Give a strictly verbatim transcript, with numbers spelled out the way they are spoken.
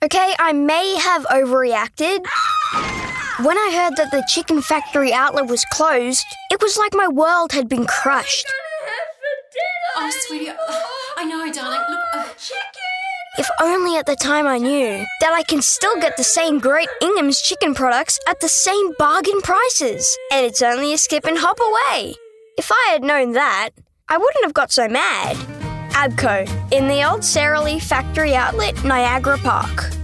Okay, I may have overreacted. When I heard that the chicken factory outlet was closed, it was like my world had been crushed. Oh, sweetie, I know, darling. Look, uh... chicken! If only at the time I knew that I can still get the same great Ingham's chicken products at the same bargain prices, and it's only a skip and hop away. If I had known that, I wouldn't have got so mad. Abco, in the old Sara Lee factory outlet, Niagara Park.